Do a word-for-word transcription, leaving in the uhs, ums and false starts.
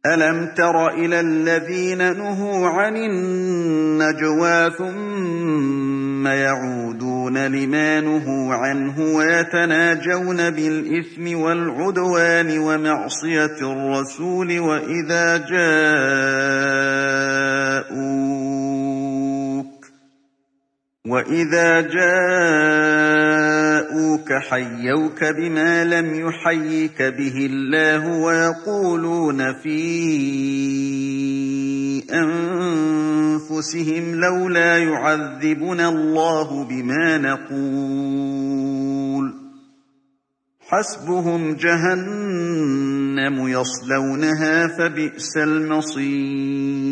أَلَمْ تَرَ إِلَى الَّذِينَ نُهُوا عَنِ النَّجْوَىٰ ثُمَّ يَعُودُونَ لِمَا نُهُوا عَنْهُ وَيَتَنَاجَوْنَ بِالْإِثْمِ وَالْعُدْوَانِ وَمَعْصِيَتِ الرَّسُولِ وَإِذَا جَاءُوكَ وَإِذَا جَاءُوكَ حَيَّوْكَ بِمَا لَمْ يُحَيِّكَ بِهِ اللَّهُ وَيَقُولُونَ فِي أَنفُسِهِمْ لَوْلَا يُعَذِّبُنَا اللَّهُ بِمَا نَقُولُ حَسْبُهُمْ جَهَنَّمُ يَصْلَوْنَهَا فَبِئْسَ الْمَصِيرُ